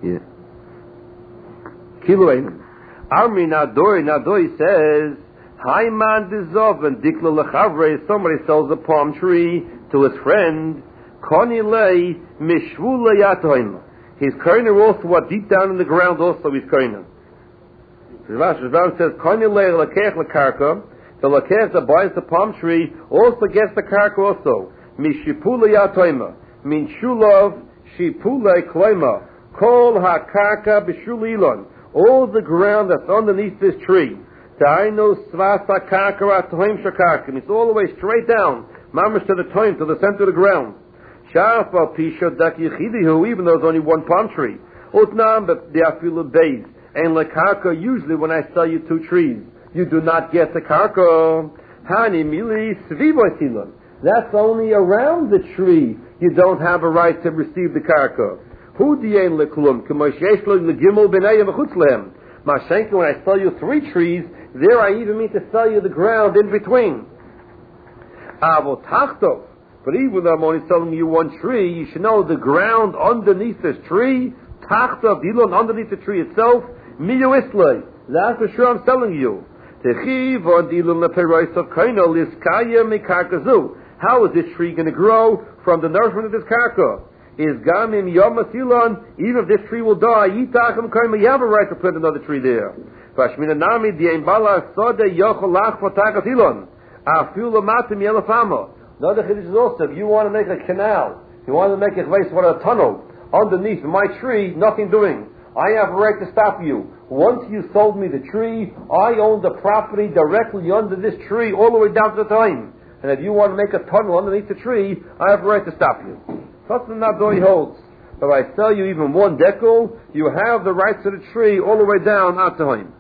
Yeah. Kiloin. Armi Nadoi says, Haiman dizov and dikla lechavre. Somebody sells a palm tree to his friend. Koni lei mishvula yatoim. He's koiner also what deep down in the ground also he's koiner. Rashi says, Koni lei lekech lekarka. The lekech that buys the palm tree also gets the karka also. Mishipula yatoima. Min shulov shipule kloima. Kol hakarka b'shulilon. All the ground that's underneath this tree. Daino svasa karka atoim shakarka. It's all the way straight down. Mamash to the toim, to the center of the ground. Sharpa pisha dak yichidihu, even though there's only one palm tree. Utnam but the afilu beis. And lekarka, usually when I sell you two trees, you do not get the karka. Hani mili svivotilon. That's only around the tree. You don't have a right to receive the karka. Hu dien leklum k'moshesh lo legimel b'nei v'chutz lehem. Mashenka, when I sell you three trees, there I even mean to sell you the ground in between. Avo tachtov. But even though I'm only selling you one tree, you should know the ground underneath this tree, tachtov, dilon, underneath the tree itself, miyu islay. That's for sure I'm selling you. Techiv on dilon leperois of kaino liskaya mikarkazu. How is this tree going to grow from the nourishment of this karka? Is gamim yomasilon, even if this tree will die, yitachim kaima, you have a right to plant another tree there. Vashmina nami dien bala sode yocholach potagatilon. Afil matim yelafamo. Another chiddush is also, if you want to make a canal, you want to make a tunnel underneath my tree, nothing doing. I have a right to stop you. Once you sold me the tree, I own the property directly under this tree all the way down to the time. And if you want to make a tunnel underneath the tree, I have a right to stop you. Something not Doi holds. If I sell you even one decal, you have the rights to the tree all the way down out to him.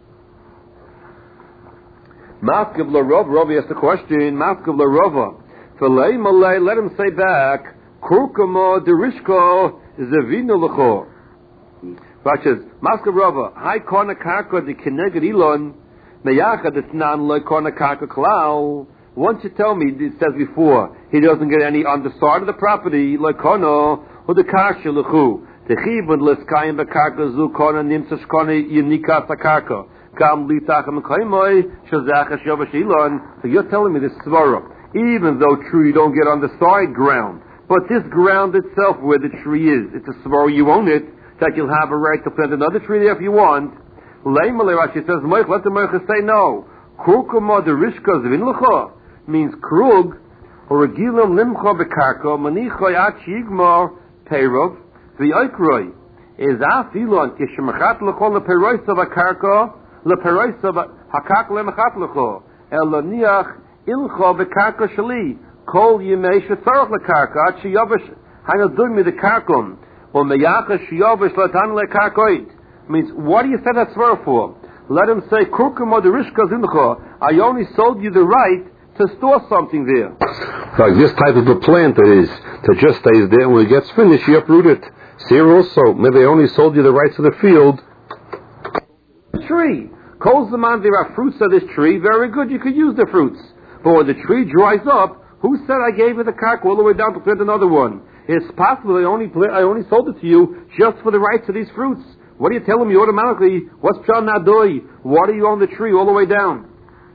Maskiv l'rov, Rav asked the question, Maskiv l'rova. Filei malay, let him say back, Kurkama derishko zevino l'cho. Rav says, Maskiv Rava, Hai kona karka de kineged ilon, meyachad it's nan le kona karka klau. Once you tell me, it says before, he doesn't get any on the side of the property, le kono, or the karsha l'chu. Techibun l'skayim bekarka zu kona nimtsash kona yinika sakarka. Kam litachem kaimoy, shazach hashovash ilon. So you're telling me this svara. Even though true you don't get on the side ground, but this ground itself where the tree is, it's a svara, you own it, that you'll have a right to plant another tree there if you want. Leimalei Rashi says, Moich, let the Moich say no. Kurkuma de rishka zvinlucha means krug, or regilam limcha bekarka, manicha yat shigmar peirov, v'yoikroi, is afilon, kishemachat lechol leperoisav akarka, leperoisav hakak lemachat lecho, elaniach ilcha bekarka shali, kol yimei shetzarach lekarka, at sheyavish, hanadun mi de karkum, or meyacha sheyavish latan lekarkoit. Means, what do you say that's for? Let him say, kurkum de rishka zincha, I only sold you the right to store something there. Like this type of a plant that is, that just stays there, when it gets finished, you uproot it. See here also, maybe they only sold you the rights to the field. The tree. Kol zaman, there are fruits of this tree, very good, you could use the fruits. But when the tree dries up, who said I gave you the karka all the way down to plant another one? It's possible I only sold it to you just for the rights of these fruits. What are you telling me automatically? What's pshan nadoi? What are you on the tree all the way down?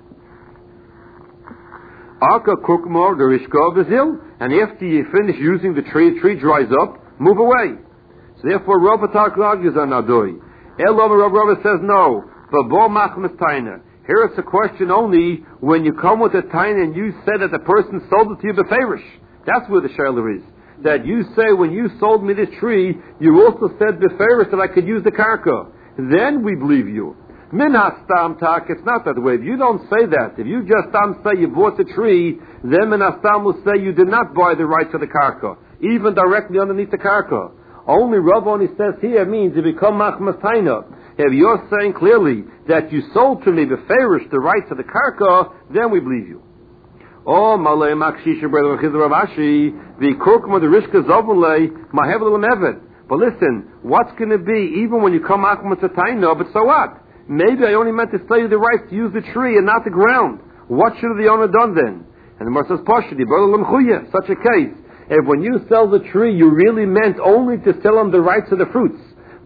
Arka kukmor derishko v'zil, and after you finish using the tree dries up, move away. So therefore, Rav argues on nadoi. Rav says no. V'bo machmas taina. Here it's a question only when you come with a taina and you say that the person sold it to you beferish. That's where the shaila is. That you say when you sold me this tree, you also said beferish that I could use the karka. Then we believe you. Min hastam tak, it's not that way. If you don't say that, if you just say you bought the tree, then min hastam will say you did not buy the rights of the karka, even directly underneath the karka. Only Rav only says here means you become machmas taina. If you're saying clearly that you sold to me beferish the rights of the karka, then we believe you. Oh, malay makshisha brother Ravashi, the kurkum the rishka zovulay mahevel lemevet. But listen, what's going to be even when you come machmas taina? But so what? Maybe I only meant to sell you the right to use the tree and not the ground. What should have the owner done then? And the Gemara says, Pashadi, such a case. If when you sell the tree, you really meant only to sell him the rights of the fruits,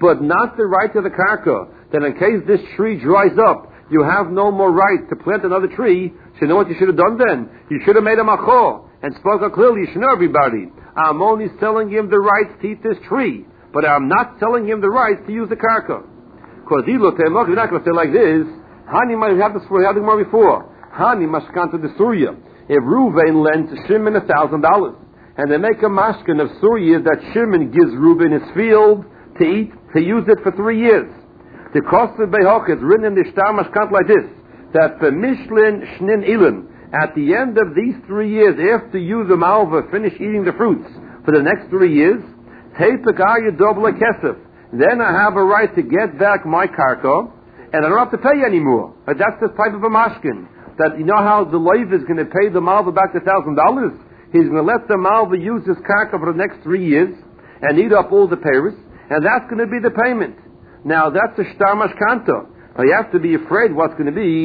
but not the right to the karka. That in case this tree dries up, you have no more right to plant another tree. So you know what you should have done then? You should have made a machor and spoke out clearly. You should know everybody. I'm only selling him the rights to eat this tree, but I'm not selling him the rights to use the karka. Because you're not going to say like this. Hani might have this we had more before. Hani mashkanta de Surya. If Reuven lends Shimon $1,000, and they make a mashkan of Surya that Shimon gives Reuven his field to eat, to use it for 3 years. The cost of Behoch is written in the Shtar Mashkant like this, that the Mishlin Shnin Ilan, at the end of these 3 years, after you, the Malva, finish eating the fruits for the next 3 years, take the guy you double a kesef. Then I have a right to get back my karka, and I don't have to pay anymore. But that's the type of a mashkin. That you know how the Lev is going to pay the Malva back $1,000? He's going to let the Malva use his karka for the next 3 years, and eat up all the payers, and that's going to be the payment. Now that's a shtar mashkanta. Now you have to be afraid what's going to be.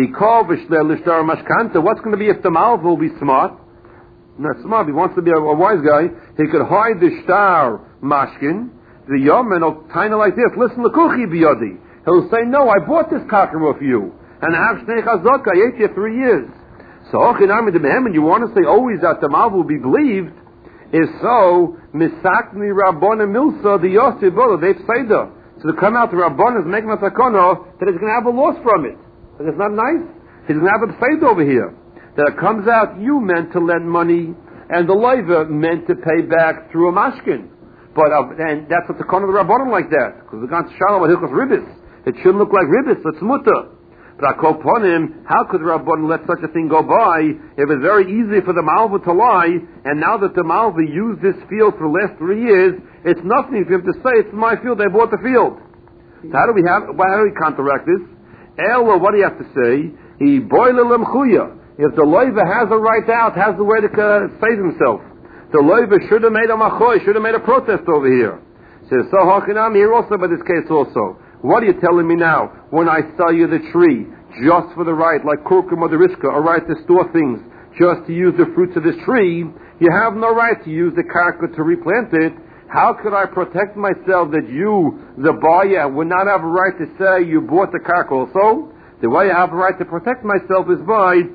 What's going to be if the Malva will be smart? Not smart. He wants to be a wise guy. He could hide the shtar mashkin. The yomen will kind of like this. Listen, lekuchi biyodi. He'll say, no, I bought this karka for you, and I have shnei chazaka. I ate you 3 years. So and you want to say always that the Malva will be believed. Is so misakni rabbana milsa the yosef bola they've said that. So to come out the Rabban is making a takono that he's going to have a loss from it. But it's not nice. He's going to have a psaid over here. That it comes out you meant to lend money and the loiva meant to pay back through a mashkin. But and that's a takono of the Rabban like that. Because the gan shalom hilchos ribis. It shouldn't look like ribis. It's mutter. But I call upon him, how could the Rabban let such a thing go by if it's very easy for the Malva to lie, and now that the Malva used this field for the last 3 years, it's nothing for him to say, it's my field, they bought the field. So how do we counteract this? Ella, what do you have to say? He boilelim chuya. If the loiva has a right out, has the way to save himself. The loiva should have made a machoy, should have made a protest over here. Says, so hachinam here also by this case also. What are you telling me now? When I sell you the tree, just for the right, like Kurkum or the Rishka, a right to store things, just to use the fruits of this tree, you have no right to use the karka to replant it. How could I protect myself that you, the buyer, would not have a right to say you bought the karka also? The way I have a right to protect myself is by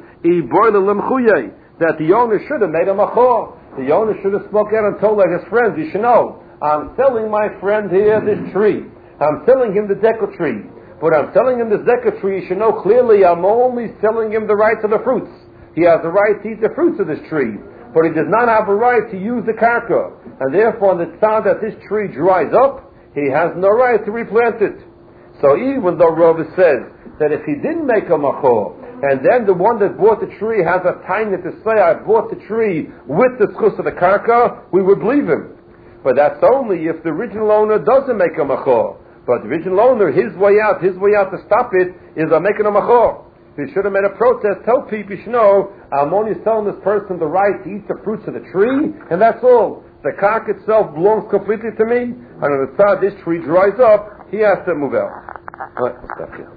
that the owner should have made a machor. The owner should have spoken out and told like his friends, you should know, I'm selling my friend here this tree. I'm selling him the decker tree. But I'm selling him this decker tree, you should know clearly I'm only selling him the right to the fruits. He has the right to eat the fruits of this tree. But he does not have a right to use the karka. And therefore, on the time that this tree dries up, he has no right to replant it. So even though Rava says that if he didn't make a machor, and then the one that bought the tree has a tiny to say, I bought the tree with the schus of the karka, we would believe him. But that's only if the original owner doesn't make a machor. But the original owner, his way out to stop it is making a machor. He should have made a protest, tell people, you should know, I'm only selling this person the right to eat the fruits of the tree, and that's all. The karka itself belongs completely to me, and on the time this tree dries up, he has to move out. All right, stop here.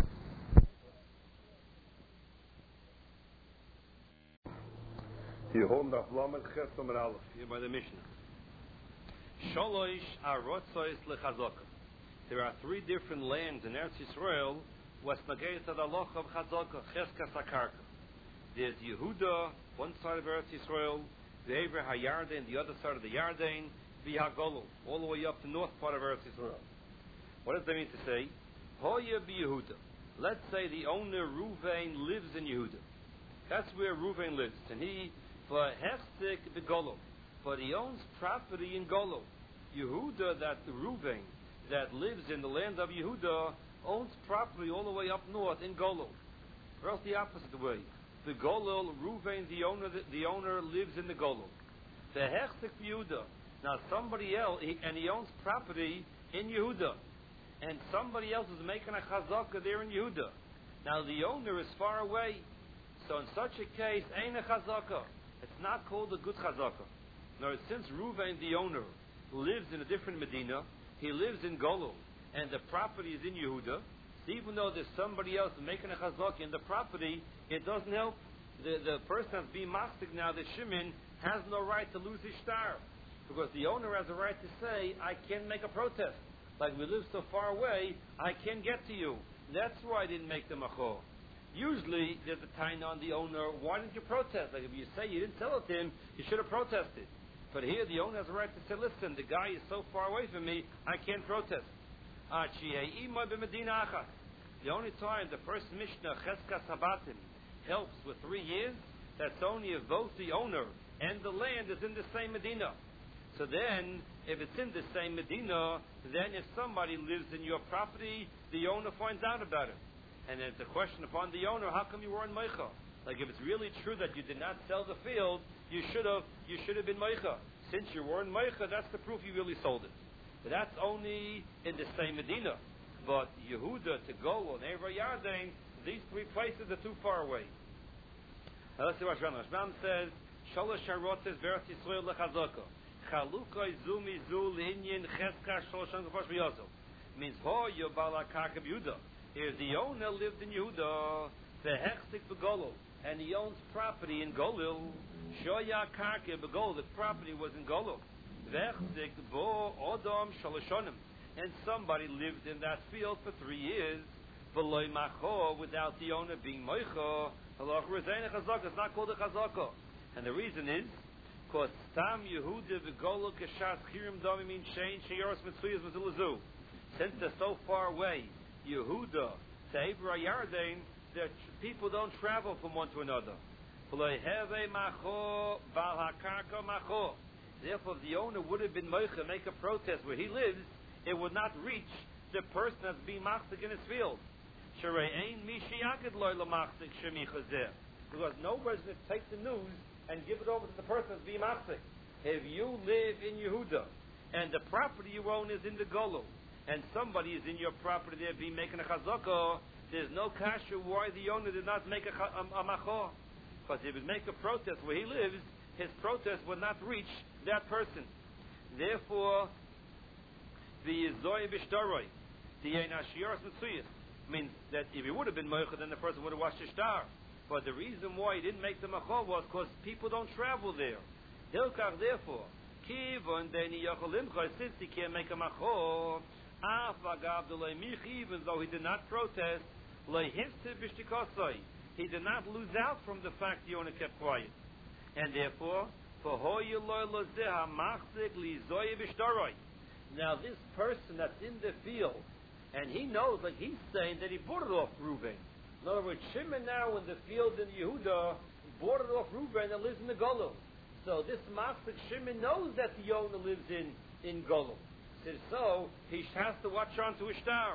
Here by the Mishnah. Sholosh arotzois lechazaka. There are 3 different lands in Eretz Yisrael what's nagayet to the loch of chazaka, cheskas hakarka. There's Yehuda, one side of Eretz Yisrael, the Ever HaYarden, the other side of the Yarden, V'Hagolo, all the way up to north part of Eretz Yisrael. What does that mean to say? Hoya Yehuda. Let's say the owner Ruvain lives in Yehuda. That's where Ruvain lives, and he for Hefsek the Golo, but he owns property in Golo. Yehuda, that the Ruvain that lives in the land of Yehuda, owns property all the way up north in Golo. Or else the opposite way. The Golo, Ruvain, the owner lives in the Golo. The Hechsek Yehuda. Now somebody else, and he owns property in Yehuda, and somebody else is making a chazaka there in Yehuda. Now the owner is far away, so in such a case, ain't a chazaka. It's not called a good chazaka. Now since Ruvain, the owner, lives in a different Medina, he lives in Golo, and the property is in Yehuda, so even though there's somebody else making a chazaka in the property, it doesn't help. The person that's being mastic now, the Shimon, has no right to lose his shtar, because the owner has a right to say, I can't make a protest. Like, we live so far away, I can't get to you. That's why I didn't make the machor. Usually, there's a taina on the owner. Why didn't you protest? Like, if you say you didn't sell it to him, you should have protested. But here, the owner has a right to say, listen, the guy is so far away from me, I can't protest. The only time the first Mishnah, Cheskas Habatim, helps with 3 years, that's only if both the owner and the land is in the same Medina. So then, if it's in the same Medina, then if somebody lives in your property, the owner finds out about it. And then it's a question upon the owner, how come you weren't Meicha? Like, if it's really true that you did not sell the field, you should have been Meicha. Since you weren't Meicha, that's the proof you really sold it. But that's only in the same Medina. But Yehuda, to go on Eivra Yarden, these 3 places are too far away. Now let's see what Rashbam says. Shalosh Harotes Beretz Yisrael lechazaka. Chalukoi zumi zu linyin cheska sholosh angafosh v'yozel. Means ho yobala karka b'Yehuda. If the owner lived in Yehuda, v'hechzik b'Golil, and he owns property in Golil, shoya karka b'Golil, the property was in Golil. V'hechzik bo odom sholoshonim, and somebody lived in that field for 3 years, v'loy macho, without the owner being moicho, halach rezayin chazaka, it's not called a chazaka. And the reason is, because Tam Yehuda v'Golil k'shas chirim dami mean shein sheyoros mitzviyas v'zilazu. Since they're so far away, Yehuda to Eivra Yarden, that people don't travel from one to another. Therefore, if the owner would have been moicha, make a protest where he lives, it would not reach the person that's being machzik in his field. Because nobody's going to take the news and give it over to the person that's being machzik. If you live in Yehuda and the property you own is in the Golul, and somebody is in your property there being making a chazakah, there's no kasha why the owner did not make a machor. Because if he would make a protest where he lives, his protest would not reach that person. Therefore, the Yizoi Bishtaroi, the Einashiyos Mitzuyas, means that if he would have been moicha, then the person would have washed his star. But the reason why he didn't make the machor was because people don't travel there. Hilkach, therefore, Kivon Deni Yocholimcha, since he can't make a machor, even though he did not protest, he did not lose out from the fact the owner kept quiet. And therefore, now this person that's in the field, and he knows, like he's saying, that he bought it off Reuben. In other words, Shimon now in the field in Yehuda bought it off Reuben and lives in the Golul. So this Machzik Shimon knows that the owner lives in Golul. So he has to watch on to his star.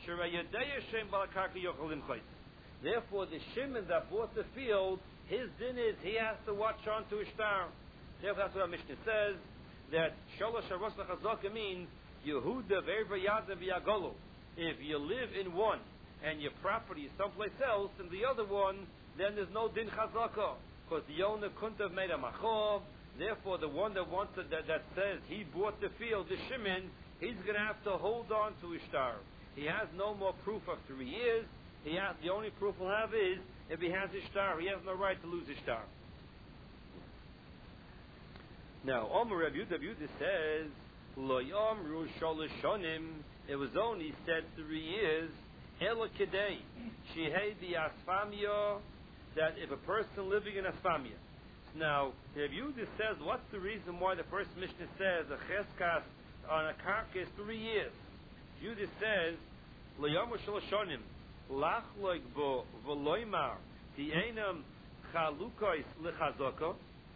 Therefore, the Shimon that bought the field, his din is he has to watch on to his star. Therefore, that's what our Mishnah says, that Shalosh Haros L'Chazaka means Yehuda Ve'Eivra Yarden V'Yagolu. If you live in one and your property is someplace else in the other one, then there's no din chazaka, because the owner couldn't have made a machor. Therefore, the one that wants to, that says he bought the field, the Shimon, he's going to have to hold on to his star. He has no more proof of 3 years. The only proof he'll have is if he has his star. He has no right to lose his star. Now, Omer Reb Yehuda says, Lo Yomru Sholosh Shonim. It was only said 3 years. Ela Kedei Shehei Bi Asfamia, that if a person living in Asfamia. Now, Reb Yehuda says, what's the reason why the first Mishnah says a cheskas on a carcass 3 years? Yehuda says, Lo Yomru Sholosh Shonim Lach Loik Bo V'Loimar Ti'enam Chalukois L'Chazoko.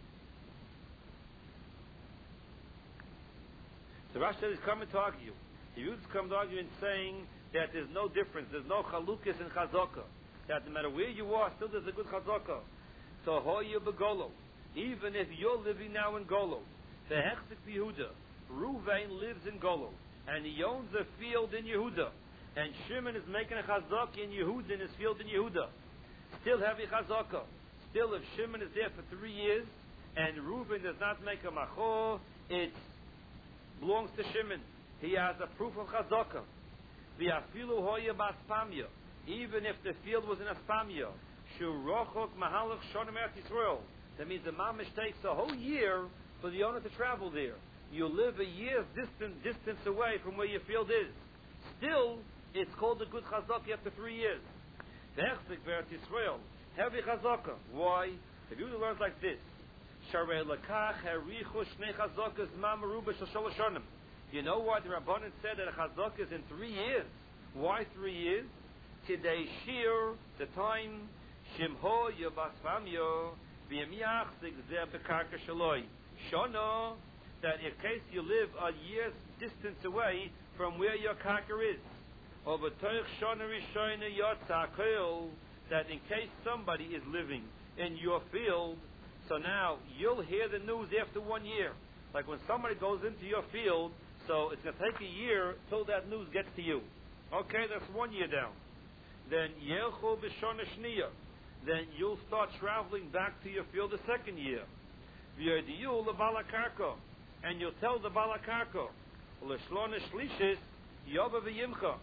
The Rashi says he's coming to argue. The Yehuda's come to argue in saying that there's no difference, there's no chalukas in chazaka. That no matter where you are, still there's a good chazaka. So hoya begolo. Even if you're living now in Golo, the hechzik Yehuda, Ruvain lives in Golo, and he owns a field in Yehuda, and Shimon is making a chazaka in Yehuda in his field in Yehuda. Still heavy chazaka. Still, if Shimon is there for 3 years and Reuben does not make a machor, it belongs to Shimon. He has a proof of chazaka. V'afilu hoya b'aspamya. Even if the field was in Aspamya, shurochok mahalach shonim Eretz Yisrael. That means the mamish takes a whole year for the owner to travel there. you live a year's distance away from where your field is. Still, it's called a good chazaka after 3 years. V'echzik v'eretz Yisrael, heavy chazaka. Why? The Yehuda learns like this. Sharei lekach harichu shnei chazakas ma meruba shel shalosh shanim. You know why the Rabbanan said that a chazaka is in 3 years? Why 3 years? Kidei shir, the time, shimho yavasfamyo, v'yemiachzik zeh bekarka shaloi. Shana, that in case you live a year's distance away from where your karka is. Over toich shana rishona yotza kol, that in case somebody is living in your field, so now you'll hear the news after 1 year. Like when somebody goes into your field, so it's going to take a year till that news gets to you. Okay, that's 1 year down. Then yelchu b'shona shniya, then you'll start traveling back to your field the second year. V'yodiyu lebalakarko, and you'll tell the balakarko, l'shlona shlishis yoba v'yimcha.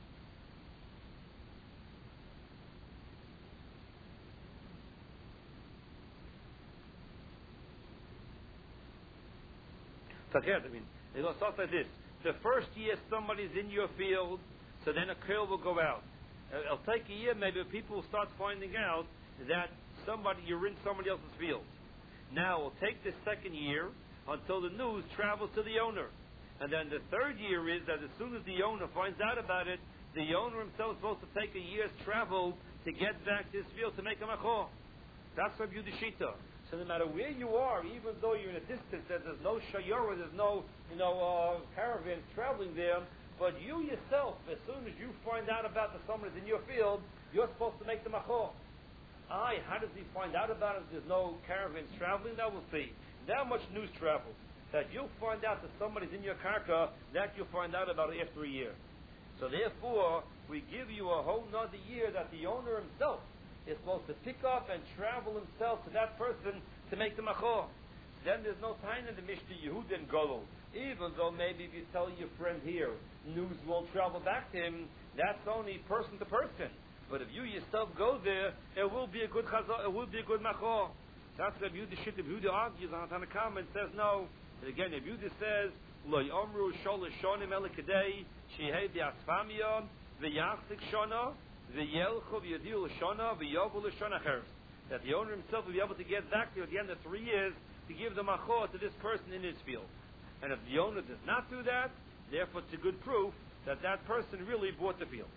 It'll start like this. The first year somebody's in your field, so then a curl will go out. It'll take a year, maybe people will start finding out that you're in somebody else's field. Now it'll take the second year until the news travels to the owner. And then the third year is that as soon as the owner finds out about it, the owner himself is supposed to take a year's travel to get back to his field to make a machor. That's Rabbi Yehuda Shita. So no matter where you are, even though you're in a distance, that there's no shayora, there's no caravan traveling there, but you yourself, as soon as you find out about the somebody's in your field, you're supposed to make the machor. How does he find out about it if there's no caravans traveling? That we'll see. That much news travels. That you'll find out that somebody's in your karka, that you'll find out about it after a year. So therefore, we give you a whole nother year that the owner himself is supposed to pick up and travel himself to that person to make the machor. Then there's no time in the Mishnah Yehuda and Golol. Even though maybe if you tell your friend here, news won't travel back to him, that's only person to person. But if you yourself go there, it will be a good chazor, it will be a good machor. That's what Yehuda Shit. If Yehuda argues on Tanakama and says no. And again, if Yehuda says, Lo yomru sholish shonim elikadei, shehei bi'asfamiyah, v'yachzik shona, v'yelchu v'yadiu l'shona, v'yovu l'shona cheres. That the owner himself will be able to get back to at the end of 3 years to give the machor to this person in his field. And if the owner does not do that, therefore it's a good proof that that person really bought the field.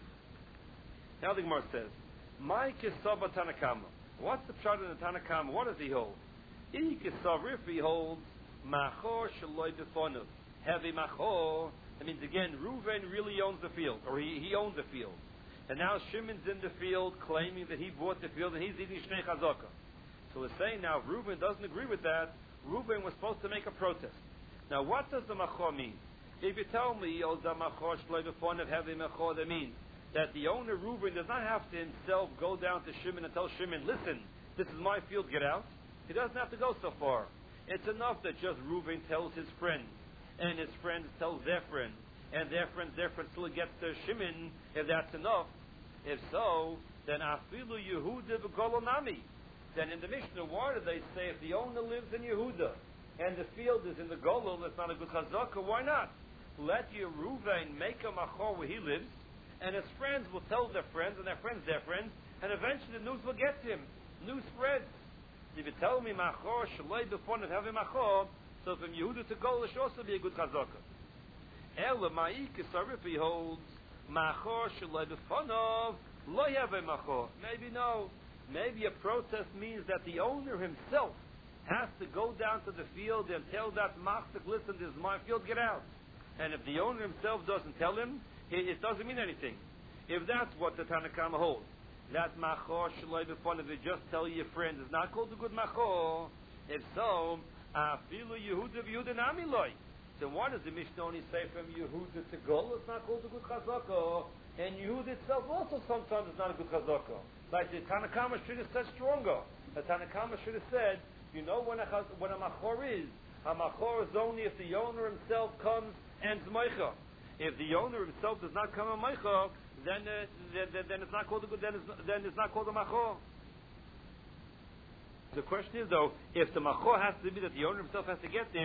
Now the Gemara says, "My kisava Tanakama." What's the pshat in the Tanakama? What does he hold? If he holds machor shaloi b'fonav, heavy machor, that means again Reuven really owns the field, or he owns the field, and now Shimon's in the field claiming that he bought the field and he's eating shnei chazaka. So we're saying now if Reuven doesn't agree with that, Reuven was supposed to make a protest. Now what does the machor mean? If you tell me machor shaloi b'fonav, heavy machor, that means that the owner, Reuben, does not have to himself go down to Shimon and tell Shimon, listen, this is my field, get out. He doesn't have to go so far. It's enough that just Reuben tells his friends, and his friends tell their friends, and their friends still gets to Shimon, if that's enough. If so, then Afilu Yehuda v'Golonami. Then in the Mishnah, why do they say if the owner lives in Yehuda, and the field is in the Golol, that's not a good chazaka, why not? Let your Reuven make a machor where he lives, and his friends will tell their friends, and their friends, and eventually the news will get to him. News spreads. If you tell me machor shaloi b'fonav have a machor, so from Yehuda to Golol should also be a good chazaka. Ela ma'ikis Arifi holds machor shaloi b'fonav lo have a machor. Maybe no. Maybe a protest means that the owner himself has to go down to the field and tell that machzik, listen, this is my field, get out. And if the owner himself doesn't tell him, it doesn't mean anything. If that's what the Tanakama holds, that machor shaloi b'fonav, if you just tell your friends, is not called a good machor. If so, afilu Yehuda v'Yehuda nami loy. So why does the Mishnah only say from Yehuda to Golol? It's not called a good chazaka. And Yehuda itself also sometimes is not a good chazaka. Like the Tanakama should have said stronger. The Tanakama should have said, you know when a machor is? A machor is only if the owner himself comes and zmeicha. If the owner himself does not come a meicha, then it's not called a good. Then it's not called a machor. The question is though, if the machor has to be that the owner himself has to get there,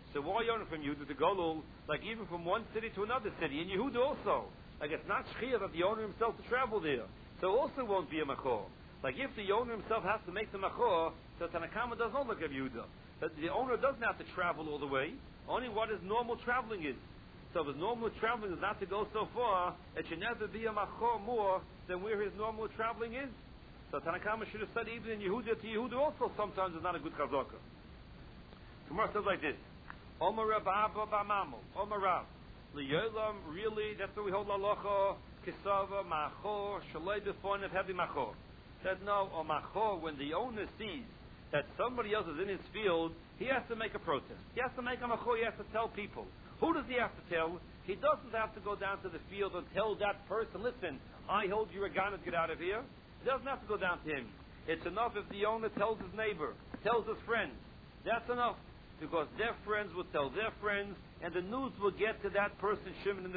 So why only from Yehuda to Golul, like even from one city to another city, and Yehuda also. Like it's not shchiyah that the owner himself to travel there. So also won't be a machor. Like if the owner himself has to make the machor, so Tanakama does not look at Yehuda. But the owner doesn't have to travel all the way. Only what his normal traveling is. So if his normal traveling is not to go so far, it should never be a machor more than where his normal traveling is. So Tanakama should have said even in Yehuda to Yehuda also sometimes is not a good chazaka. Gemara says like this. Omar Rav Abba B'Mamel. Omar Rav. L'yolam, really, that's what we hold lalacha, kisava, machor, shalei b'fon of heavy machor. Said no, or machor, when the owner sees that somebody else is in his field, he has to make a protest. He has to make a machor, he has to tell people. Who does he have to tell? He doesn't have to go down to the field and tell that person, listen, I hold you a gun and get out of here. He doesn't have to go down to him. It's enough if the owner tells his neighbor, tells his friends. That's enough. Because their friends will tell their friends, and the news will get to that person, Shimon, in the